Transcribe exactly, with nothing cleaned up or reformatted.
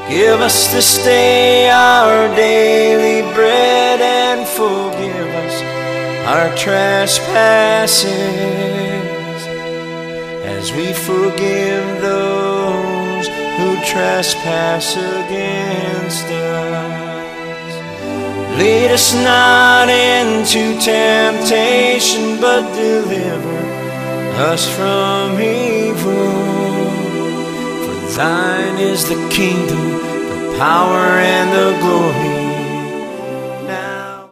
Give us this day our daily bread, and forgive us our trespasses, as we forgive those who trespass against us. Lead us not into temptation, but deliver us from evil. For thine is the kingdom, the power, and the glory